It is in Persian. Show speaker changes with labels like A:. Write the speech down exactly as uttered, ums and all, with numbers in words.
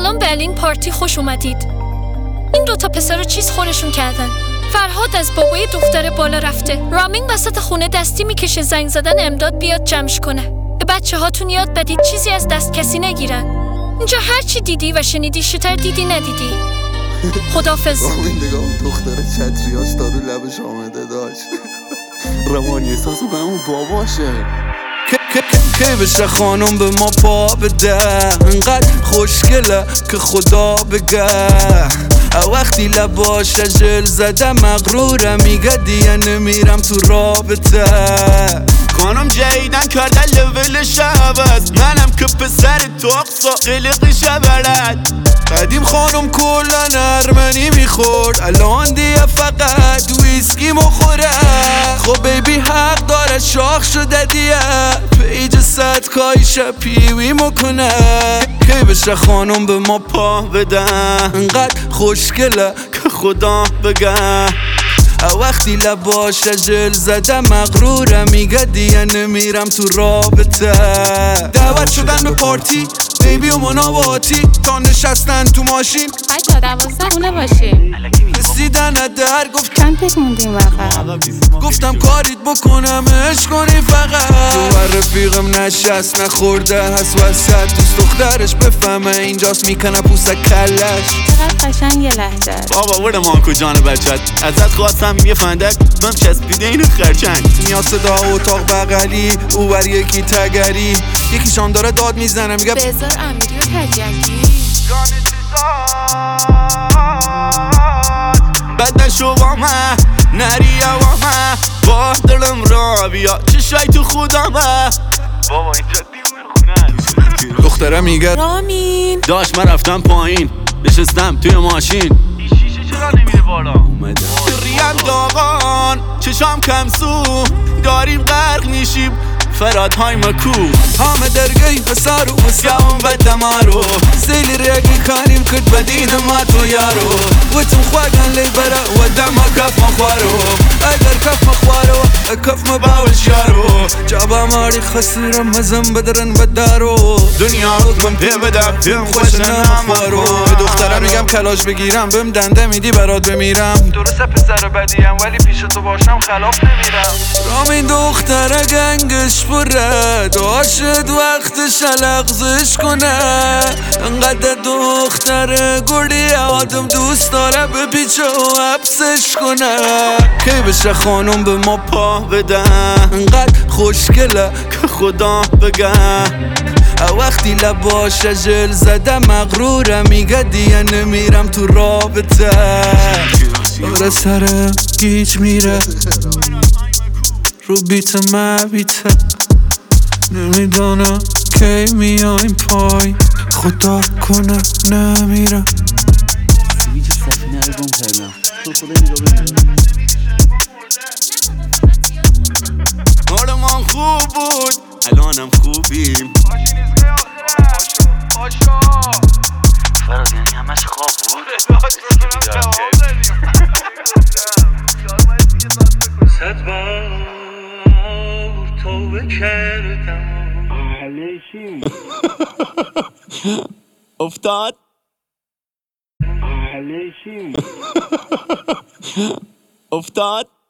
A: سلام برلین پارتی، خوش اومدید. این دوتا پسر رو چیز خورشون کردن. فرهاد از بابای دختر بالا رفته. رامین وسط خونه دستی میکشه زنگ زدن امداد بیاد جمعش کنه. به بچه هاتون یاد بدید چیزی از دست کسی نگیرن. اینجا هر چی دیدی و شنیدی شتر دیدی ندیدی. خدافظ.
B: رامین نگاه دختر چتریاش دارو لبش آمده داشت. روانی احساسو به همون باباشه.
C: که بشه خانم به ما پا بده، انقدر خوشگله که خدا بگه. وقتی لباش جل زده مغروره، میگه دیگه نمیرم تو رابطه.
D: خانم جدیدن کردن لولش عوض، منم که پسر توقسا قلقش بلد.
C: قدیم خانم کلن ارمنی میخورد، الان دیگه فقط ویسکی مخوره. خب بیبی حق داره شاخ شده دیگه، پیج صد کایش پیوی مکنه. که بشه خانم به ما پا بده، انقدر خوشگله که خدا بگه. وقتی لباش جل زده مغروره، میگه دیگه نمیرم تو رابطه. دعوت شدن به پارتی بیبی و مناباتی، تا نشستن تو ماشین
E: بچه ها دوازده خونه باشیم.
C: رسیدن در گفت
E: چند تک موندیم وقت.
C: گفتم کاریت بکنم عشق کنی فقط. تو رفیقم نشست نخورده هست وسط، دوست دخترش بفهمه اینجاست میکنه پوسه کلش.
E: چقدر قشنگ لهجه.
D: بابا برو مانکو جان بچت، ازت خواستم یه فندک بم چسبیده اینو خرچنگ.
C: میاد صدا اتاق بغلی، او بر یکی تگری، یکیشان داره داد میزنه میگه
E: بذار امیری و تجکی.
D: بد نشو با من نریه با من، با دلم را بیا چشای تو خودمه. بابا اینجا دیوونه خونه.
C: دختره میگه
E: رامین
D: داشت من رفتم پایین، نشستم توی ماشین. این شیشه چرا نمیره بالا؟ اومده ریم داغان چشام کمسو، داریم غرق میشیم فرادهای مکو.
C: همه درگی حسار و مسیام و دمارو، زیلی ریگی کاریم کد بدین ما تو یارو. و تو خواهن لی برا و دم کف مخوارو، اگر کف مخوارو کف مباوش یارو. جابا ماری خسرم مزم بدرن بدارو،
D: دنیا رو کن پی بدم پیم خوش نمارو.
C: به دخترم میگم کلاش بگیرم بهم دنده میدی برات بمیرم.
F: درسته پسر بدیم ولی پیش تو باشم خلاف نمیرم.
C: رامین دختره گنگش پره، داشت وقتش لغزش کنه. انقدر دختره گردی آدم دوست داره به پیچه و حبسش کنه. که بشه خانم به ما پا بده، انقدر خوشگله که خدا بگه. وقتی لباش جل زده مغروره، میگه دیگه نمیرم تو رابطه. داره سرم گیج میره رو بیت مبیته، نمیدانم کی میایم پای، خدا کنه نمیرم.
G: سویچ سفینه رو گم کردم، تو خدا نگاه بکنم.
D: حالمان خوب بود الانم خوبیم.
G: فراز یعنی همش خواب بود. صد بار توبه کردم علیشیم
D: افتاد
G: علیشیم
D: افتاد